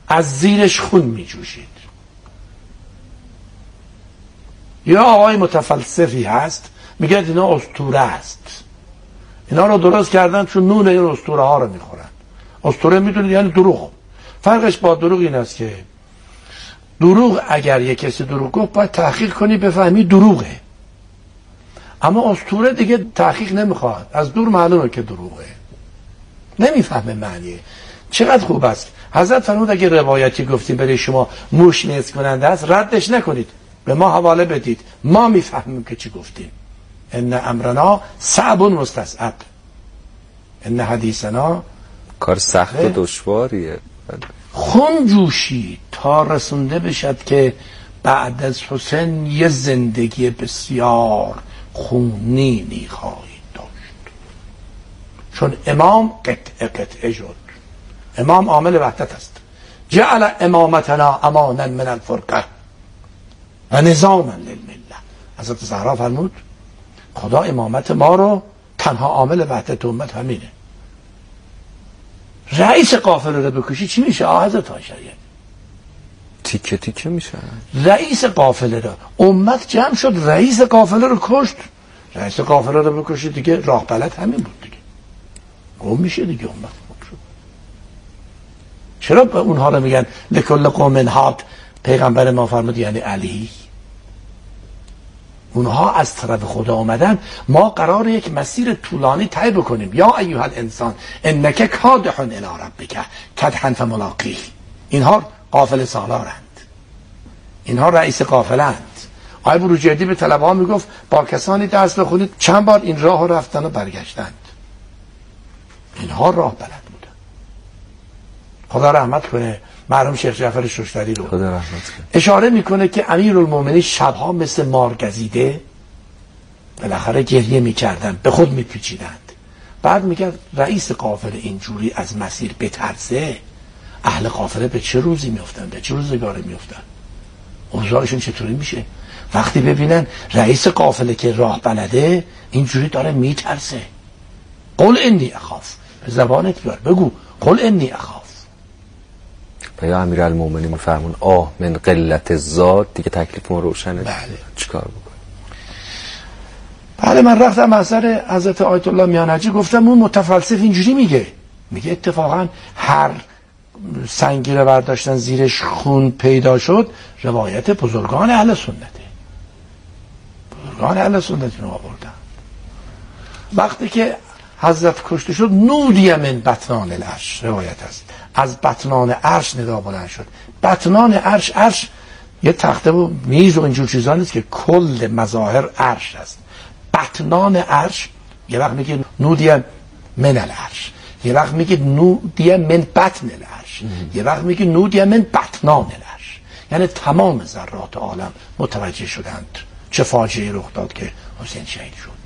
از زیرش خون می جوشید. یا آقای متفلسفی هست میگه اینا اسطوره است، اینا رو درست کردن چون نون این اسطوره ها رو میخورن. اسطوره میدونید یعنی دروغ. فرقش با دروغ این است که دروغ اگر یک کسی دروغ گفت باید تحقیق کنی بفهمی دروغه، اما اسطوره دیگه تحقیق نمیخواد، از دور معلومه که دروغه، نمیفهمه معنیه. چقدر خوب است حضرت فرمود اگه روایتی گفتیم برای شما موش نیز کننده است ردش نکنید، به ما حواله بدید، ما میفهمیم که چی گفتیم. ان امرنا صعب مستصعب، ان حدیثنا کار سخت و دشواریه. خون جوشی تا رسونده بشد که بعد از حسین یه زندگی بسیار خونینی خواهید داشت. چون امام قطعه شد. امام عامل وحدت است. جعل امامتنا امانا من الفرقه و نظاما للمله. حضرت زهرا فرمود خدا امامت ما رو تنها عامل وحدت امت همینه. رئیس قافله رو بکشی چی میشه؟ حضرت عایشه تیکه تیکه میشه. رئیس قافله رو امت جمع شد، رئیس قافله رو کشت. رئیس قافله رو بکشی دیگه راه بلد همین بود دیگه، گم میشه دیگه امت گم شد. چرا به اونها رو میگن لکل قوم هاد؟ پیغمبر ما فرمود یعنی علی. اونها از طرف خدا آمدن، ما قرار یک مسیر طولانی طی بکنیم. یا ایها الانسان انک کادح الی ربک کدحا فملاقیه. اینها قافله سالارند، اینها رئیس قافله اند. آقای بروجردی به طلبه ها میگفت با کسانی درس بخونید، چند بار این راه رفتن و برگشتند. اینها راه بلد بودن. خدا رحمت کنه مرحوم شیخ جعفر ششتری رو. خدا رحمت کنه. اشاره میکنه که امیرالمومنین شبها مثل مار گزیده بالاخره گریه میکردن، به خود میپیچیدند. بعد میگه رئیس قافله اینجوری از مسیر بترسه، اهل قافله به چه روزی میافتن، به چه روزگاری میافتن، اوضاعشون چطوری میشه وقتی ببینن رئیس قافله که راه بلده اینجوری داره میترسه. قل انی اخاف، به زبانت بیار بگو قل انی اخاف. یا امیرالمومنین میفرمون آه من قلت الزاد، دیگه تکلیفمون روشنه. بله. چیکار بکنیم؟ بله من رفتم اثر حضرت آیت الله میانجی گفتم اون متفلسف اینجوری میگه اتفاقا هر سنگی رو برداشتن زیرش خون پیدا شد، روایت بزرگان اهل سنته، بزرگان اهل سنت رو آوردن. وقتی که حضرت کشته شد نودی من بطنان العرش، روایت است از بطنان عرش ندا بلند شد. بطنان عرش یه تخته و میز و اینجور چیزا نیست که کل مظاهر عرش است. بطنان عرش یه وقت میگه نودی من العرش، یه وقت میگه نودی من بطن العرش، یه وقت میگه نودی من بطنان العرش. یعنی تمام ذرات عالم متوجه شدند چه فاجعه‌ای رخ داد که حسین شهید شد.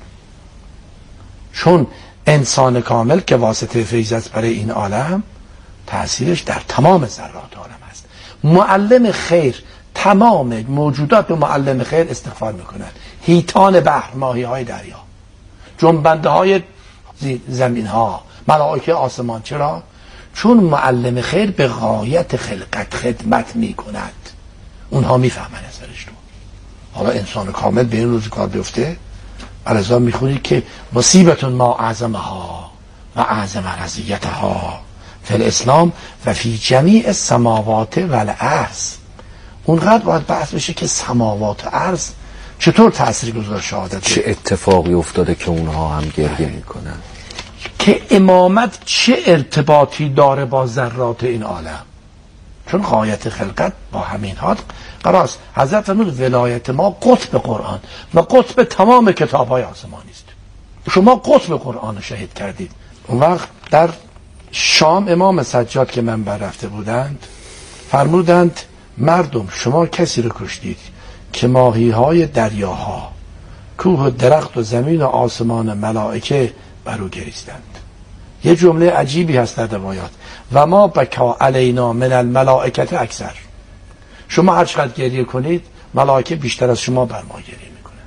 چون انسان کامل که واسطه فیض است برای این عالم، تأثیرش در تمام ذرات عالم است. معلم خیر، تمام موجودات به معلم خیر استغفار میکنند. حیتان بحر، ماهی های دریا، جنبنده های زمین ها، ملائکه آسمان. چرا؟ چون معلم خیر به غایت خلقت خدمت میکند، اونها میفهمن اثرش رو. حالا انسان کامل به این روز کار بیفته، علیزا میخونید که مصیبتون ما اعظمها و اعظم رضیتها فی الاسلام و فی جمیع السماوات و الارض. اونقدر باید بحث بشه که سماوات و ارض چطور تأثیر گذار شهادت، چه اتفاقی افتاده که اونها هم گریه میکنن، که امامت چه ارتباطی داره با ذرات این عالم. چون غایت خلقت با همین حال قراست. حضرت فرمود ولایت ما قطب قرآن و قطب تمام کتاب‌های آسمانی است. شما قطب قرآن رو شهید کردید. اون وقت در شام امام سجاد که منبر رفته بودند فرمودند مردم شما کسی رو کشتید که ماهی‌های دریاها، کوه و درخت و زمین و آسمان ملائکه بر او گریستند. یه جمله عجیبی هست در روایات و ما بکا علینا من الملائکه اکثر. شما هر چقدر گریه کنید ملائکه بیشتر از شما بر ما گریه میکنند.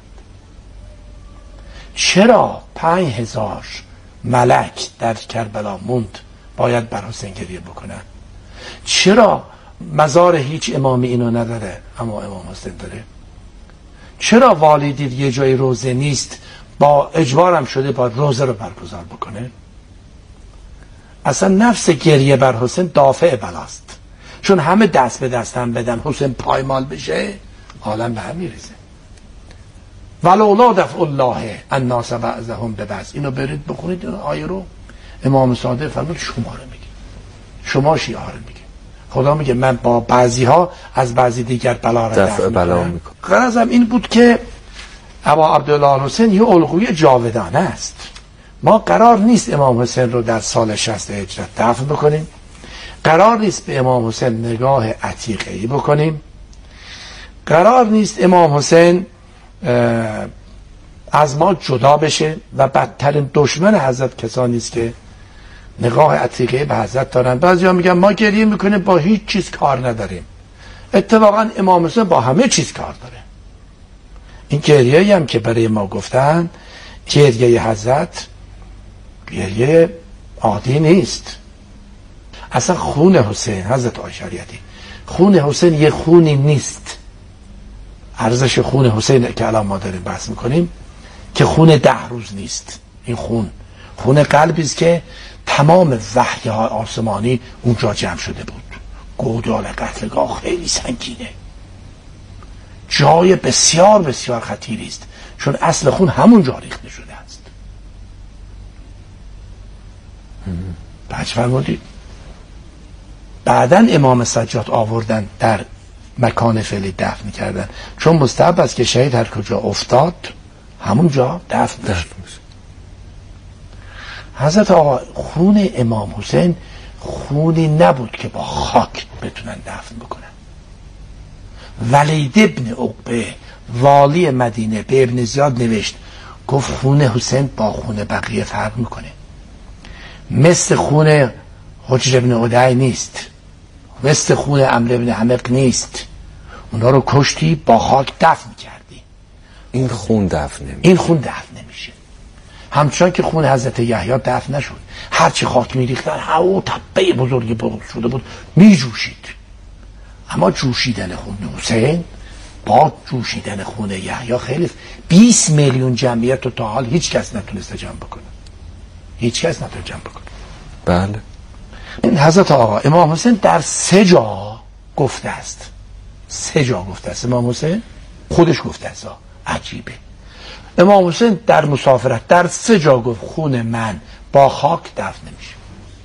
چرا 5000 ملک در کربلا موند باید بر حسین گریه بکنند؟ چرا مزار هیچ امامی اینو نداره، اما امام حسین داره. چرا والی دید یه جای روزه نیست، با اجبارم شده با روزه رو برگزار بکنه؟ اصلا نفس گریه بر حسین دافع بلاست، چون همه دست به دست هم بدن حسین پایمال بشه عالم به هم میریزه. ولولا دفع الله الناس بعضهم ببعض. اینو برید بخونید این آیه رو. امام صادق فرمود شما رو میگه، شما شیعه رو میگه. خدا میگه من با بعضی ها از بعضی دیگر بلا را دفع میکنم. غرضم این بود که ابا عبدالله حسین یه الگوی جاودانه است. ما قرار نیست امام حسین رو در سال 60 هجرت دفن بکنیم، قرار نیست به امام حسین نگاه عتیقه‌ای بکنیم، قرار نیست امام حسین از ما جدا بشه و بدترین دشمن حضرت کسانی است که نگاه عتیقه‌ای به حضرت دارن. بعضیا میگن ما گریه میکنیم با هیچ چیز کار نداریم. اتفاقا امام حسین با همه چیز کار داره. این گریه‌ای هم که برای ما گفتن گریه حضرت گریه عادی نیست. اصلا خون حسین، حضرت عایشه شریعتی، خون حسین یه خونی نیست. ارزش خون حسین که الان ما داریم بحث میکنیم که خون 10 روز نیست. این خون قلبی است که تمام وحی‌های آسمانی اونجا جمع شده بود. گودال قتلگاه خیلی سنگینه، جای بسیار بسیار خطیری است، چون اصل خون همونجا ریخته شده است. بچ فرمودید بعدن امام سجاد آوردن در مکان فعلی دفن کردن، چون مستحب است که شهید هر کجا افتاد همونجا دفن بشه. حضرت آقا خون امام حسین خونی نبود که با خاک بتونن دفن بکنن. ولید ابن عقبه والی مدینه به ابن زیاد نوشت، گفت خون حسین با خون بقیه فرق میکنه، مثل خون حجر ابن عدی نیست، مثل خون عمرو ابن حمق نیست. اونا رو کشتی با خاک دفن کردی. این خون دفن نمیشه. این خون دفن نمیشه. همچنان که خون حضرت یحیی دفن نشد، هرچی خاک میریختن هوا تپه بزرگی پر شده بود میجوشید. اما جوشیدن خون حسین با جوشیدن خون یحیی خیلی 20 میلیون جمعیت رو تا حال هیچ کس نتونسته جمع بکنه. هیچ کس نتونسته جمع بکنه. بله. این حضرت آقا امام حسین در 3 جا گفته است. 3 جا گفته است امام حسین، خودش گفته است. عجیبه. امام حسین در مسافرت در 3 جا گفت خون من با خاک دفن نمیشه.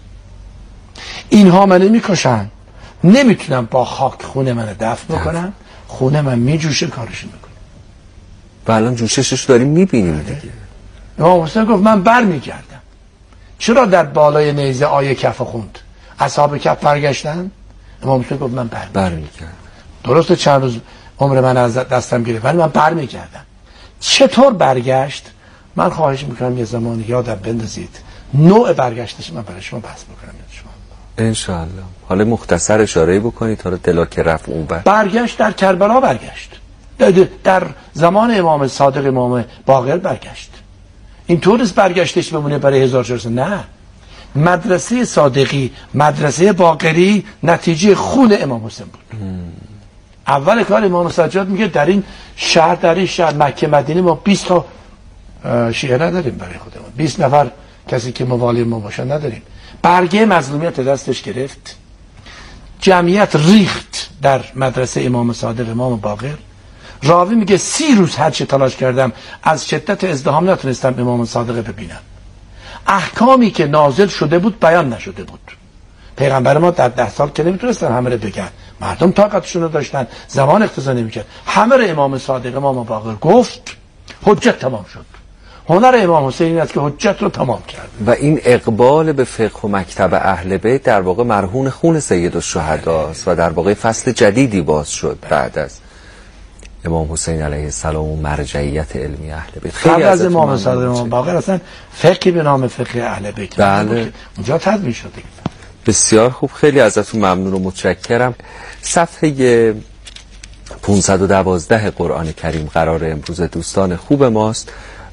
اینها منو میکشن، نمیتونم با خاک خون من دفن بکنم، خون من میجوشه کارش میکنه. و الان جوششش داریم میبینیم دیگه. امام حسین گفت من برمیگردم. چرا در بالای نیزه آیه کف خوند؟ اصحاب کف برگشتن، امام حسین گفت من برمیگردم. درسته چند روز عمر من از دستم گرفت ولی من برمیگردم. چطور برگشت؟ من خواهش میکنم یه زمانی یادم بندازید نوع برگشتش من برای شما بحث میکنم انشاءالله. حالا مختصر اشاره بکنید تا دلا که رفت اون برگشت در کربلا، برگشت در زمان امام صادق امام باقر برگشت. این طورست برگشتش بمونه برای 1400 سال. نه، مدرسه صادقی مدرسه باقری نتیجه خون امام حسین بود. اول کار امام سجاد میگه در این شهر مکه مدینه ما 20 تا شیعه نداریم برای خودمون، 20 نفر کسی که موالی ما باشن نداریم. برگه مظلومیت دستش گرفت، جمعیت ریخت در مدرسه امام صادق امام باقر. راوی میگه 30 روز هر چه تلاش کردم از شدت ازدحام نتونستم امام صادق ببینم. احکامی که نازل شده بود بیان نشده بود. پیغمبر ما در 10 سال که نمیتونستن همه رو بگن، مردم طاقتشون رو داشتن، زمان اقتضا نمیکرد. همه رو امام صادق امام باقر گفت، حجت تمام شد. هنر امام حسین این است که حجت رو تمام کرد. و این اقبال به فقه و مکتب اهل بیت در واقع مرهون خون سید الشهدا است و در واقع فصل جدیدی باز شد بعد از امام حسین علیه السلام و مرجعیت علمی اهل بیت. خیلی از امام صادق امام باقر اصلا فقهی به نام فقه اهل بیت بله. اونجا تدوین شده. بسیار خوب، خیلی ازتون ممنون و متشکرم. صفحه 512 قرآن کریم قرار امروز دوستان خوب ماست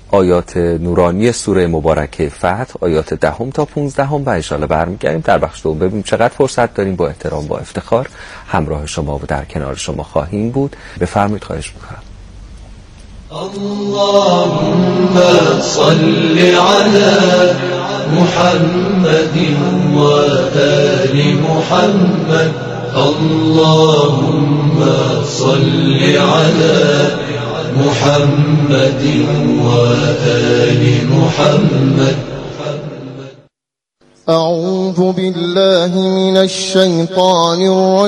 آیات نورانی سوره مبارکه فتح، آیات 10 تا 15 و انشاءالله برمیگردیم در بخش دوم ببینیم چقدر فرصت داریم. با احترام با افتخار همراه شما و در کنار شما خواهیم بود. بفرمایید، خواهش میکنم. اللهم صل على محمد و آل محمد. اللهم صل على محمد و آل محمد. أعوذ بالله من الشيطان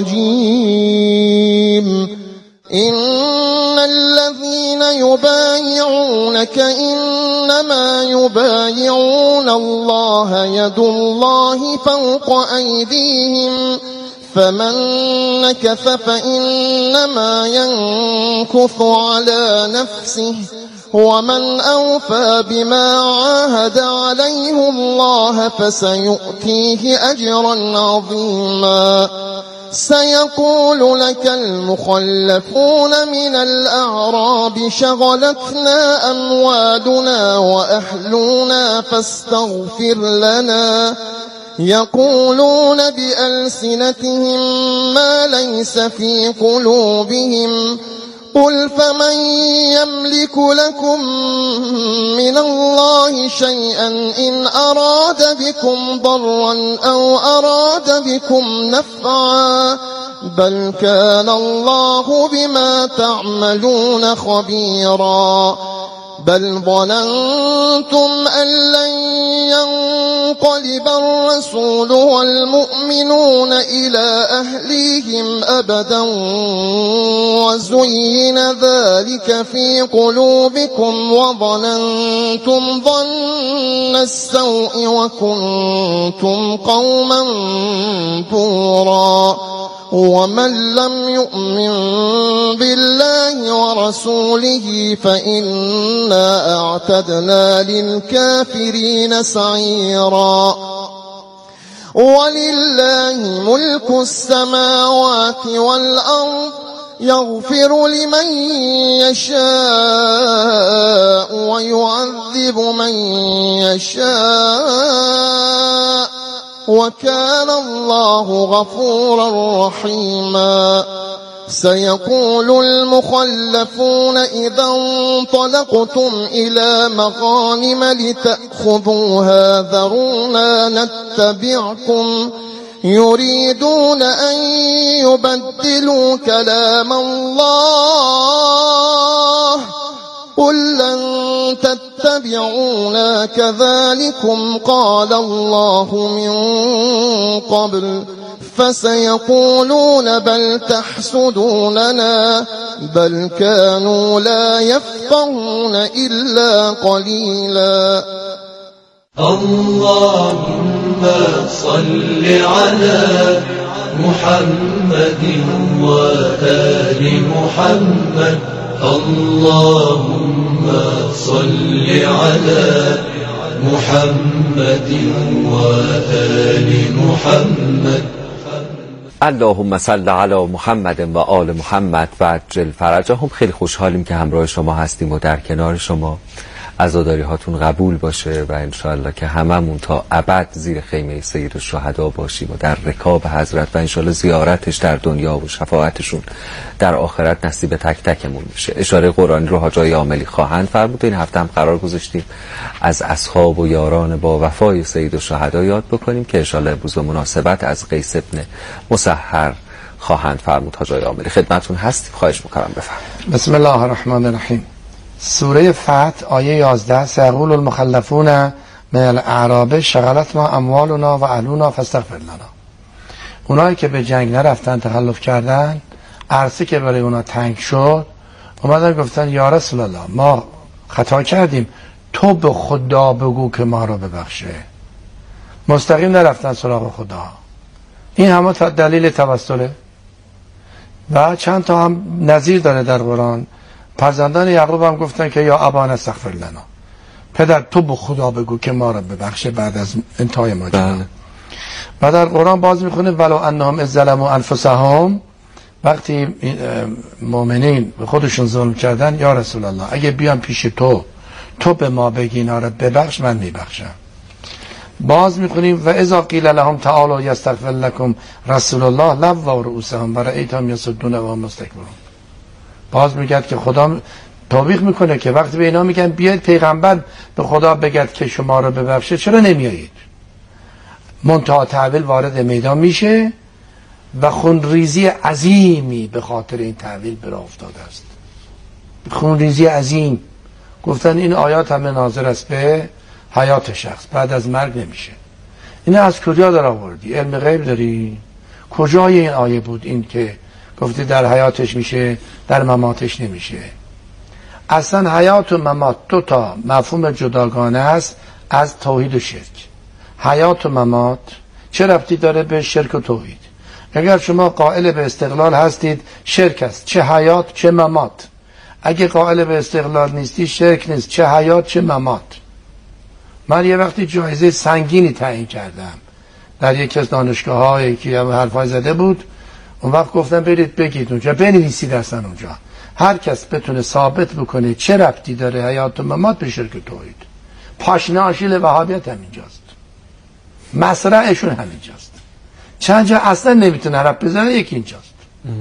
الرجيم. إن الذين يبايعونك إنما يبايعون الله يد الله فوق أيديهم فمن نكث فإنما ينكث على نفسه ومن أوفى بما عاهد عليه الله فسيؤتيه أجرا عظيما. سيقول لك المخلفون من الأعراب شغلتنا أموالنا وأهلنا فاستغفر لنا. يقولون بألسنتهم ما ليس في قلوبهم قل فمن يملك لكم من الله شيئا إن أراد بكم ضرا أو أراد بكم نفعا بل كان الله بما تعملون خبيرا. بل ظننتم أن لن ينقلب الرسول والمؤمنون إلى أهليهم أبدا وزين ذلك في قلوبكم وظننتم ظن السوء وكنتم قوما بورا. ومن لم يؤمن بالله ورسوله فإنا أعتدنا للكافرين سعيرا. ولله ملك السماوات والأرض يغفر لمن يشاء ويعذب من يشاء وكان الله غفورا رحيما. سيقول المخلفون إذا انطلقتم إلى مغانم لتأخذوها ذرونا نتبعكم يريدون أن يبدلوا كلام الله قل لن تتبعونا كذلكم قال الله من قبل فسيقولون بل تحسدوننا بل كانوا لا يفقهون إلا قليلا. اللهم صل على محمد وآل محمد. اللهم صل على محمد وآل محمد. اللهم صل علی محمد و آل محمد و عجل فرجهم. خیلی خوشحالیم که همراه شما هستیم و در کنار شما. عزاداری هاتون قبول باشه و انشاءالله که هممون تا ابد زیر خیمه سید الشهدا باشیم و در رکاب حضرت و انشاءالله زیارتش در دنیا و شفاعتشون در آخرت نصیب تک تکمون میشه. اشاره قرآنی رو حاجای عاملی خواهند فرمود. این هفته هم قرار گذاشتیم از اصحاب و یاران با وفای سید الشهدا یاد بکنیم که انشاءالله امروز به مناسبت از قیس ابن مسحر خواهند فرمود. حاجای عاملی خدمتتون هستیم، خواهش می‌کنم بفرمایید. بسم الله الرحمن الرحیم. سوره فتح آیه 11. سیقول المخلفون من الاعراب شغلت ما اموالنا و اهلنا فاستغفر لنا. اونایی که به جنگ نرفتن تخلف کردن، عرصه که برای اونا تنگ شد، اومدن گفتن یا رسول الله ما خطا کردیم، تو به خدا بگو که ما رو ببخشه. مستقیم نرفتن سراغ خدا. این همه دلیل توسله و چند تا هم نظیر داره در قرآن. فرزندان یعقوب هم گفتن که یا ابانا استغفر لنا، پدر تو به خدا بگو که ما رو ببخشه بعد از انتهای ماجرا. و در قرآن باز میخونه ولو انهم اذ ظلموا انفسهم، وقتی مؤمنین به خودشون ظلم کردن یا رسول الله اگه بیان پیش تو تو به ما بگی اینا رو ببخش من میبخشم. باز میخونیم و اذا قیل لهم تعالوا یستغفر لكم رسول الله لووا رؤوسهم و رأیتهم یصدون و هم مستکبرون. باز میگه که خدا توبیخ میکنه که وقتی به اینا میگن بیاید پیغمبر به خدا بگید که شما رو ببخشه چرا نمیایید؟ منتها تحویل وارد میدان میشه و خونریزی عظیمی به خاطر این تحویل برا افتاده است. خونریزی عظیم. گفتن این آیات همه ناظر است به حیات شخص، بعد از مرگ نمیشه. این از کجا در آوردی؟ علم غیب داری؟ کجای این آیه بود این که گفتی در حیاتش میشه در مماتش نمیشه؟ اصلا حیات و ممات دو تا مفهوم جداگانه است از توحید و شرک. حیات و ممات چه ربطی داره به شرک و توحید؟ اگر شما قائل به استقلال هستید شرک است، چه حیات چه ممات. اگه قائل به استقلال نیستی شرک نیست، چه حیات چه ممات. من یه وقتی جایزه سنگینی تعیین کردم در یکی از دانشگاه‌هایی که حرفای زده بود. اون وقت گفتم برید بگید اونجا بنویسید اصلا اونجا هر کس بتونه ثابت بکنه چه ربطی داره حیات و ممات به شرک و توحید. پاشنه آشیل وهابیت همینجاست، مصرعشون همینجاست. چند جا اصلا نمیتونه حرف بزنه، یکی اینجاست.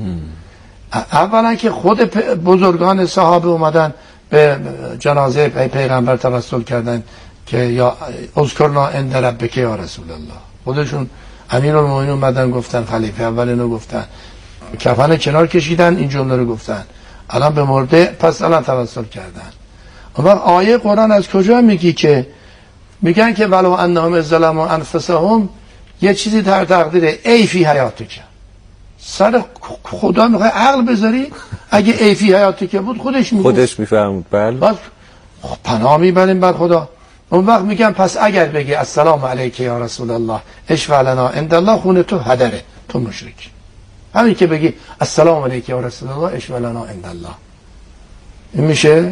اولا که خود بزرگان صحابه اومدن به جنازه پیغمبر توسل کردن که یا اذکرنا عند ربک یا رسول الله. خودشون امیرالمومنین اومدن گفتن، خلیفه اول اینو گفتن، کفن کنار کشیدن این جمله رو گفتن، الان به مرده پس الان توسل کردن. اما آیه قرآن از کجا میگی که میگن که ولو انهم ظلموا انفسهم، یه چیزی در تقدیره ای فی حیاتک. سر خدا میخوای عقل بذاری؟ اگه ای فی حیاتک بود خودش میفهمود. بله بس پناه میبریم بر خدا. اون وقت میگن پس اگر بگی السلام علیک یا رسول الله اشفع لنا عند الله، خونه تو هدره، تو مشرک. همین که بگی السلام علیک یا رسول الله اشفع لنا عند الله، این میشه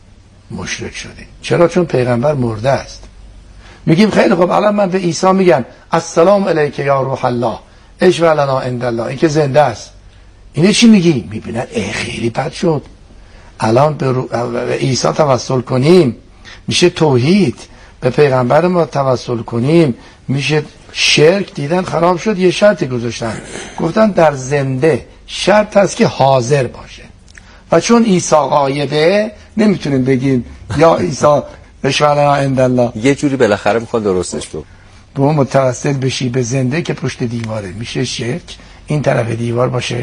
مشرک شدی. چرا؟ چون پیغمبر مرده است. میگیم خیلی خب الان من به عیسی میگم السلام علیک یا روح الله اشفع لنا عند الله، این که زنده است. اینه چی میگی؟ میبینن خیلی بد شد. الان به عیسی توسل کنیم میشه توحید، به پیغمبر ما توسل کنیم میشه شرک. دیدن خراب شد، یه شرطی گذاشتن، گفتن در زنده شرط هست که حاضر باشه و چون عیسی غایبه نمیتونیم بگیم یا عیسی اشفع لنا عند الله. یه جوری بالاخره میخواد درستش تو به اون متوسل بشی به زنده که پشت دیواره، میشه شرک. این طرف دیوار باشه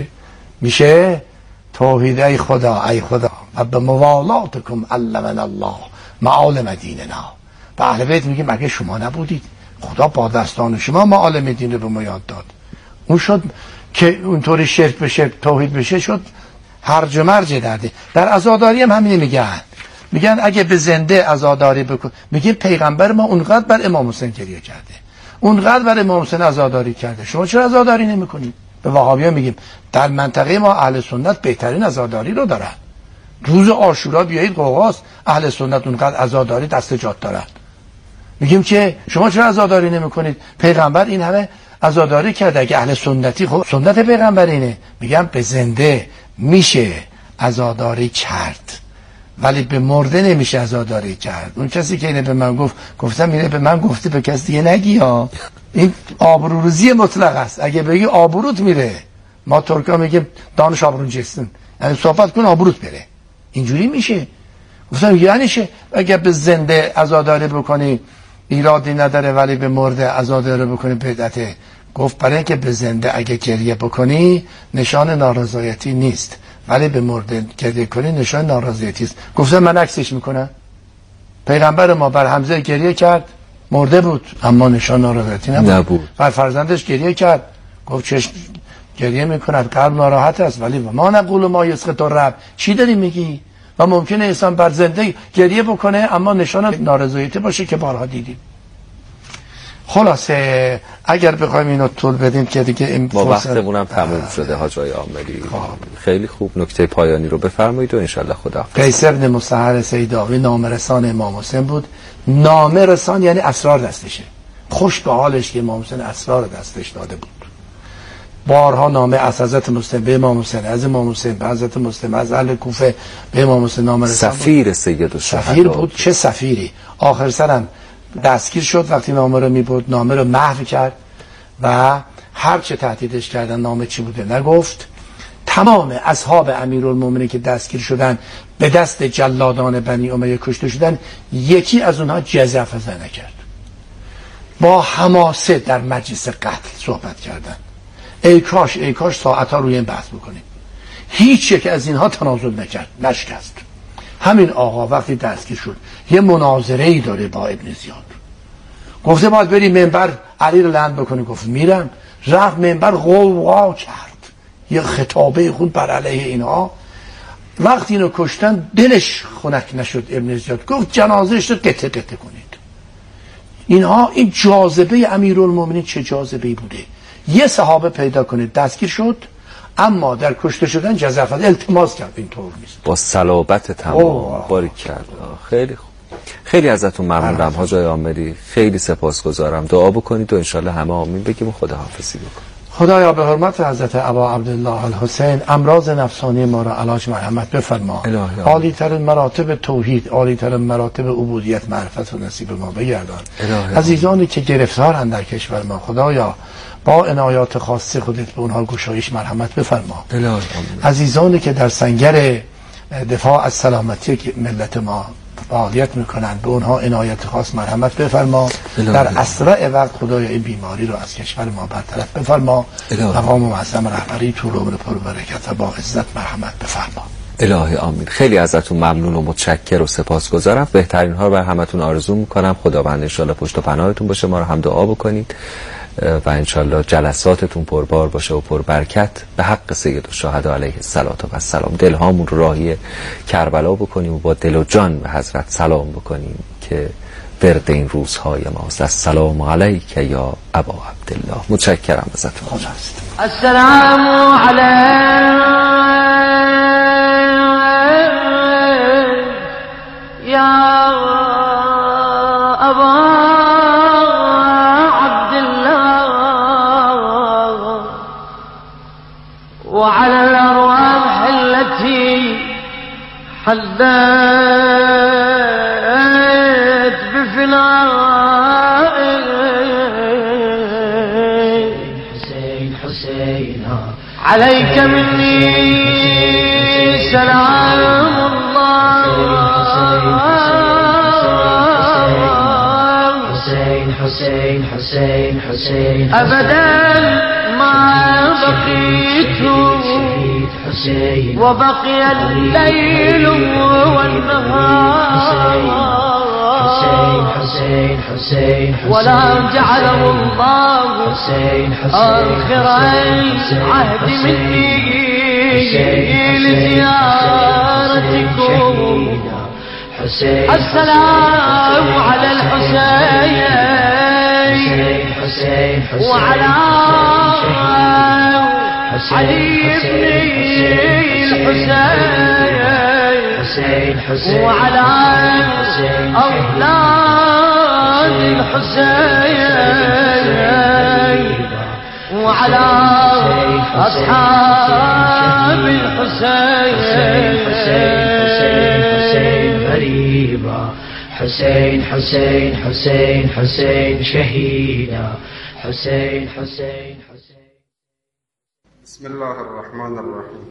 میشه توحید. ای خدا ای خدا و به موالاتکم علمنا الله معالم دیننا. به اهل بیت میگه مگه شما نبودید؟ خدا با دستان شما معالم دین رو به ما یاد داد. اون شد که اونطوری شرک بشه توحید بشه، شد هرج و مرج درده. در عزاداری هم همین میگن اگه به زنده عزاداری بکن. میگه پیغمبر ما اونقدر بر امام حسین گریه کرده، اونقدر بر امام حسین عزاداری کرده، شما چرا عزاداری نمیکنید؟ به وهابیان میگیم در منطقه ما اهل سنت بهترین عزاداری رو دارن. روز عاشورا بیایید قوقاست، اهل سنت اونقدر عزاداری دستجات دارن. میگیم که شما چرا عزاداری نمیکنید؟ پیغمبر این همه عزاداری کرده. اگه اهل سنتی خب سنت پیغمبر اینه. میگم به زنده میشه عزاداری کرد ولی به مرده نمیشه عزاداری کرد. اون کسی که اینه به من گفتم اینه به من گفته، به کسی دیگه نگی ها. این آبروریزی مطلق است. اگه بگی آبروت میره. ما ترکا میگیم دانش آبرون جستن، یعنی صحبت کن آبروت بره. اینجوری میشه. گفتم یعنی چه؟ اگه به زنده عزاداری بکنی ایرادی نداره ولی به مرده عزاداری بکنی بدعته. گفت برای اینکه به زنده اگه گریه بکنی نشان نارضایتی نیست، ولی به مرده گریه کنی نشان نارضایتی است. گفتم من عکسش میکنم. پیغمبر ما بر حمزه گریه کرد، مرده بود اما نشان نارضایتی نبود. بر فرزندش گریه کرد، گفت چشم گریه میکند قلب ناراحت است ولی ما نقول ما یسقط الرب. چی داری میگی؟ و ممکنه انسان بر زنده گریه بکنه اما نشان نارضایتی باشه که بارها دیدیم. خلاصه اگر بخوایم اینو طول بدیم که دیگه این ما وقتمون هم تموم شده. حاج آقای عامری خیلی خوب نکته پایانی رو بفرمایید و انشالله خدا. قیس بن مسهر سیداوی نامرسان امام حسین بود. نامرسان یعنی اسرار دستشه. خوش به حالش که امام حسین اسرار دستش داده بود. بارها نامه از حضرت مسلم به امام حسین، از امام حسین به حضرت مسلم، از اهل کوفه به امام حسین نامه رسید. سفیر سید الشهدا سفیر بود. چه سفیری! آخر سرم دستگیر شد وقتی نامه رو میبرد، نامه رو محو کرد و هر چه تهدیدش کردن نامه چی بوده نگفت. تمام اصحاب امیرالمومنین که دستگیر شدن به دست جلادان بنی امیه کشته شدن، یکی از اونها جزع فزع نکرد. با حماسه در مجلس قتل صحبت کردن. ای کاش ساعتها روی این بحث بکنیم. هیچ یک از اینها تنازل نکرد، نشکست. همین آقا وقتی دستگیر شد یه مناظره‌ای داره با ابن زیاد، گفته باید بری منبر علی رو لعن بکنی، گفت میرم. رفت منبر غوغا کرد، یه خطابه خود بر علیه اینها. وقتی اینو کشتن دلش خنک نشد ابن زیاد، گفت جنازه‌اش رو قطعه قطعه کنید. اینها این جاذبه امیرالمومنین چه جاذبه‌ای بوده. یه صحابه پیدا کنید دستگیر شد، اما در کشته شدن جزافت التماس کرد اینطور نیست. با صلابت تمام. باریکلا. خیلی خوب. خیلی ازتون ممنونم حاج آقای عامری، خیلی سپاسگزارم. دعا بکنید و انشالله همه آمین بگیم و خداحافظی بکنیم. خدایا به حرمت حضرت ابا عبدالله الحسین امراض نفسانی ما را علاج مرحمت بفرما. عالی ترین مراتب توحید، عالی ترین مراتب عبودیت معرفت و نصیب ما بگردان. عزیزانی که گرفتارند در کشور ما، خدایا با عنایات خاص خودت به اونها گشایش مرحمت بفرما. عزیزانی که در سنگر دفاع از سلامتی ملت ما فعالیت میکنند به اونها عنایت خاص مرحمت بفرما. در اسرع وقت خدایا این بیماری رو از کشور ما برطرف بفرما. مقام معظم رهبری طول عمر پربرکت و با عزت مرحمت بفرما. الهی آمین. خیلی ازتون ممنون و متشکر و سپاسگزارم. بهترین ها بر همتون آرزو میکنم. خداوند ان شاءالله پشت و پناهتون باشه. ما رو هم دعا بکنید و انشالله جلساتتون پربار باشه و پربرکت به حق سید الشهدا علیه السلام. دلهامون رو راهی کربلا بکنیم و با دل و جان به حضرت سلام بکنیم که ورد این روزهای ماست. السلام علیک یا ابا عبدالله. متشکرم ازتون. السلام علیک یا ابا وعلى الأرواح التي حلت بفناء حسين عليك مني سلام الله. حسين أبدا ما بقيت وبقي الليل والنهار ولا جعله الله آخر العهد مني لزيارتكم. السلام على الحسين وعلى علي بن الحسين وعلى أولاد الحسين وعلى أصحاب الحسين. غريبا حسين شهيدا حسين. بسم الله الرحمن الرحیم.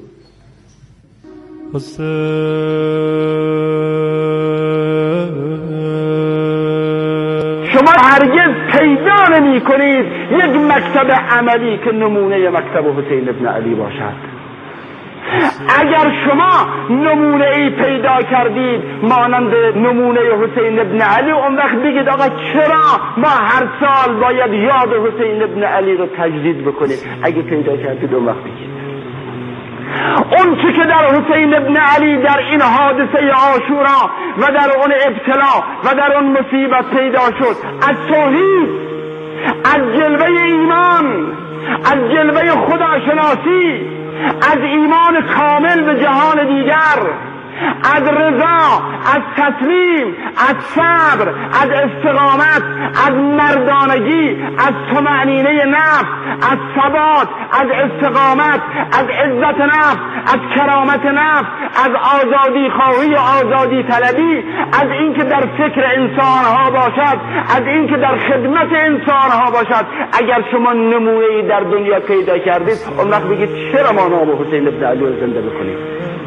شما هرگز پیدا نمی کنید یک مکتب عملی که نمونه مکتب حسین ابن علی باشد. اگر شما نمونه ای پیدا کردید مانند نمونه حسین ابن علی، اون وقت بگید آقا چرا ما هر سال باید یاد حسین ابن علی رو تجدید بکنیم؟ اگه پیدا کردید اون وقت بگید. اون چی که در حسین ابن علی در این حادثه عاشورا و در اون ابتلا و در اون مصیبت پیدا شد، از توحید، از جلوه ایمان، از جلوه خداشناسی، از ایمان کامل به جهان دیگر، از رضا، از تسلیم، از صبر، از استقامت، از مردانگی، از طمأنینه نفس، از ثبات، از استقامت، از عزت نفس، از کرامت نفس، از آزادی خواهی و آزادی طلبی، از اینکه در فکر انسانها باشد، از اینکه در خدمت انسانها باشد. اگر شما نمونه‌ای در دنیا پیدا کردید، اون وقت بگید چرا ما نام حسین ابن علی رو زنده بکنیم؟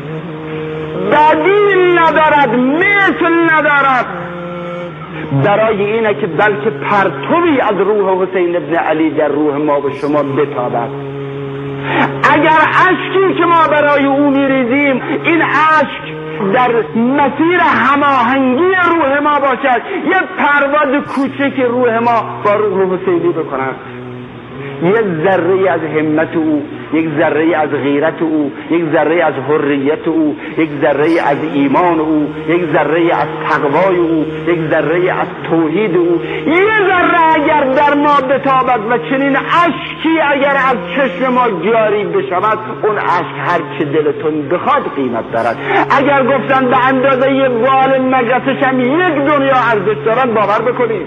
بدیل ندارد، مثل ندارد. برای اینه که بلکه پرتوی از روح حسین ابن علی در روح ما و شما بتابد. اگر اشکی که ما برای او میریزیم، این اشک در مسیر هماهنگی روح ما باشد، یه پرواز کوچک روح ما با روح حسینی بکند، یک ذره از همت او، یک ذره از غیرت او، یک ذره از حریت او، یک ذره از ایمان او، یک ذره از تقوای او، یک ذره از توحید او، یه ذره اگر در ما بتابد و چنین اشکی اگر از چشم ما جاری بشود، اون اشک هر چه دلتون بخواد قیمت دارد. اگر گفتن به اندازه یه بال مگسش هم یک دنیا ارزش دارد، باور بکنید.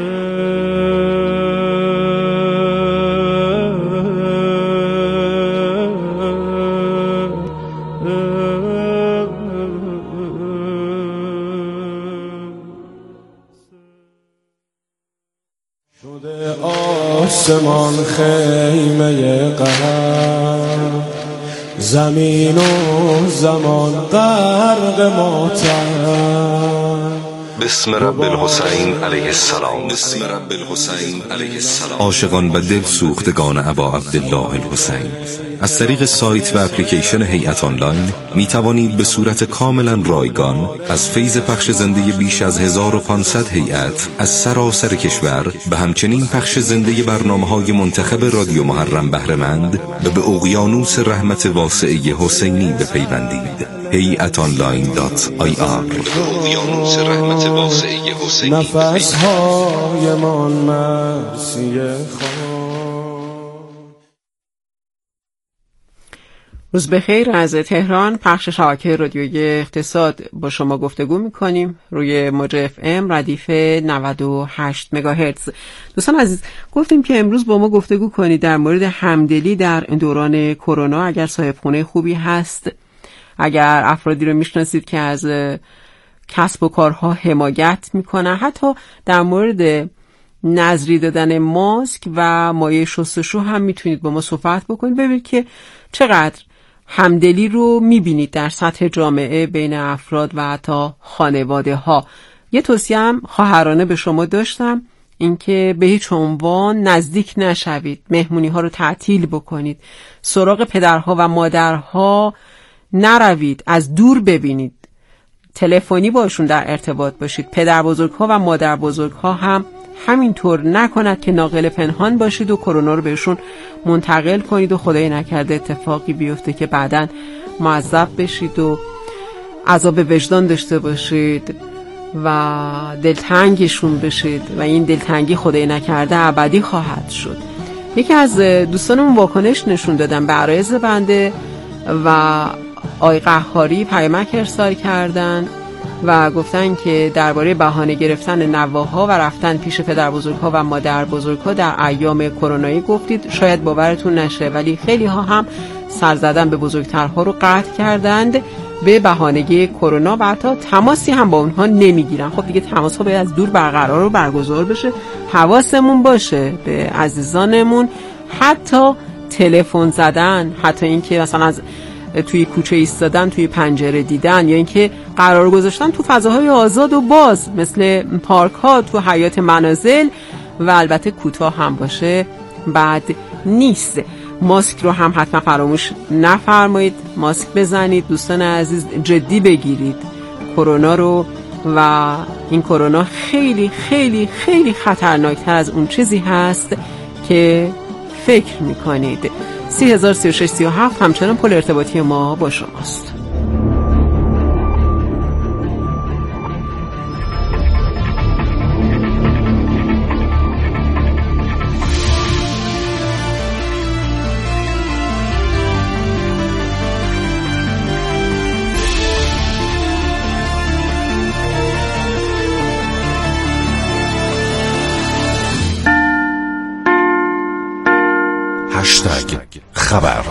آسمان خیمه قهر، زمین و زمان غرق ماتم. بسم رب الحسین علیه السلام. بسم رب الحسین علیه السلام. عاشقان و دل سوختگان ابا عبدالله الحسین، از طریق سایت و اپلیکیشن هیئت آنلاین می توانید به صورت کاملا رایگان از فیض پخش زنده بیش از 1500 هیئت از سراسر کشور و همچنین پخش زنده برنامه‌های منتخب رادیو محرم بهره مند و به اقیانوس رحمت واسعه حسینی بپیوندید. heyatonline.ir. اقیانوس رحمت واسعه حسینی. نفس‌هایمان مرسی خواهد. روز بخیر از تهران، پخش شبکه رادیویی اقتصاد با شما گفتگو میکنیم روی موج FM ردیف 98 مگاهرتز. دوستان عزیز، گفتیم که امروز با ما گفتگو کنید در مورد همدلی در دوران کرونا. اگر صاحب خونه خوبی هست، اگر افرادی رو میشناسید که از کسب و کارها حمایت میکنن، حتی در مورد نظری دادن ماسک و مایع شستشو هم میتونید با ما صحبت بکنید، ببینید که چقدر همدلی رو میبینید در سطح جامعه بین افراد و حتی خانواده ها. یه توصیه هم خواهرانه به شما داشتم، اینکه به هیچ عنوان نزدیک نشوید، مهمونی ها رو تعطیل بکنید، سراغ پدرها و مادرها نروید، از دور ببینید، تلفنی باشون در ارتباط باشید. پدر بزرگ ها و مادر بزرگ ها هم همینطور نکند که ناقل پنهان باشید و کرونا رو بهشون منتقل کنید و خدای نکرده اتفاقی بیفته که بعداً معذب بشید و عذاب وجدان داشته باشید و دلتنگشون بشید و این دلتنگی خدای نکرده ابدی خواهد شد. یکی از دوستانمون واکنش نشون دادن به عرایض بنده و آقای قهاری پیامک ارسال کردن و گفتن که درباره بهانه گرفتن نواها و رفتن پیش پدر بزرگ‌ها و مادر بزرگ‌ها در ایام کرونایی گفتید. شاید باورتون نشه ولی خیلی ها هم سر زدن به بزرگترها رو قطع کردند به بهانه کرونا و حتی تماسی هم با اونها نمیگیرن. خب دیگه تماس‌ها باید از دور برقرار و برگزار بشه. حواسمون باشه به عزیزانمون، حتی تلفن زدن، حتی اینکه مثلا از توی کوچه ایستادن، توی پنجره دیدن، یا اینکه قرار گذاشتن تو فضاهای آزاد و باز مثل پارک ها، تو حیات منازل و البته کوتاه هم باشه بد نیست. ماسک رو هم حتما فراموش نفرمایید، ماسک بزنید. دوستان عزیز جدی بگیرید کرونا رو و این کرونا خیلی خیلی خیلی خطرناکتر از اون چیزی هست که فکر میکنید. 303637 همچنان پل ارتباطی ما با شماست. خبر.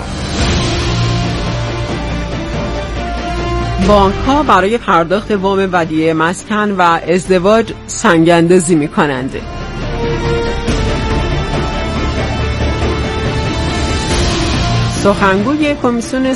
بانک ها برای پرداخت وام ودیعه مسکن و ازدواج سنگ‌اندازی می‌کنند. سخنگوی کمیسیون